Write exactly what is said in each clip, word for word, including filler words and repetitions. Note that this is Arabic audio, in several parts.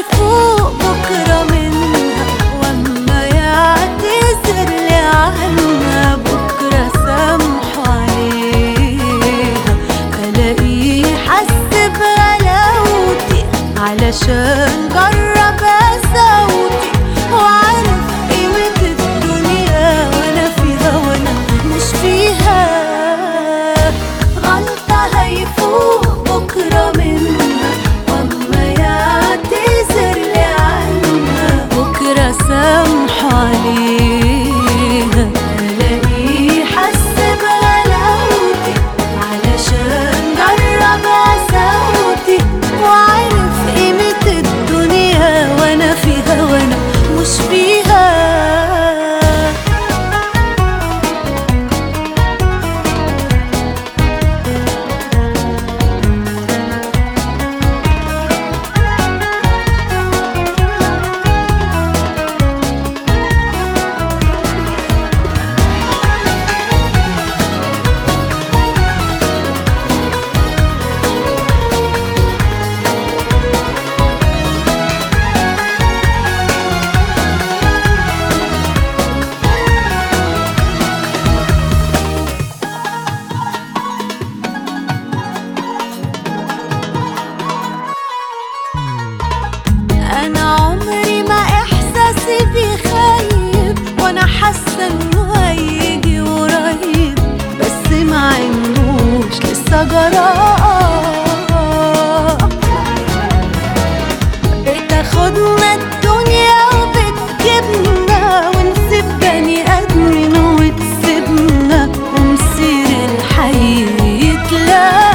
هيفوق بكرة منها، واما يعتذر لي عنها بكرة سامحه عليها. الاقيه حس بغلاوتي علشان جرب قساوتي، وعارف قيمة الدنيا وانا فيها وانا مش فيها. غلطة هيفوق بكرة منها، واما يعتذر لي عنها بكرة سامحه عليها. الاقيه حس بغلاوتي علشان جرب قساوتي، وعارف قيمة الدنيا وانا فيها وانا مش فيها. أنا عمري ما إحساسي بيخيب، وأنا حاسة إنه هيجي قريب، بس ما عندوش لسه جراءة. بتاخدنا الدنيا وبتجيبنا، ونسيب بني آدمين وتسيبنا، ومصير الحي يتلاقى.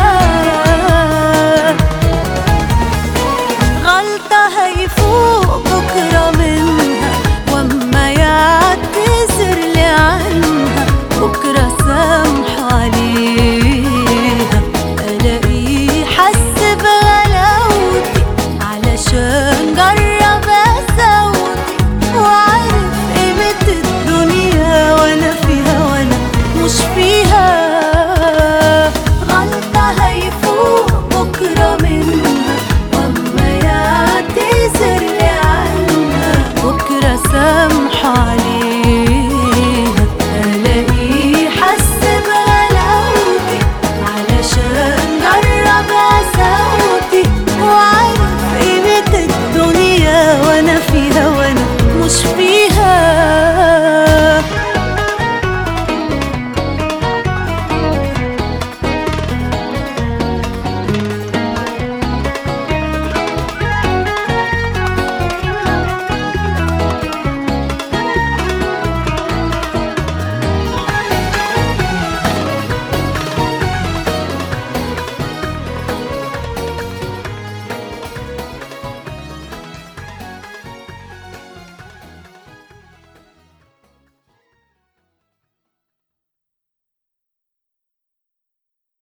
غلطة هيفوق بكرة منها،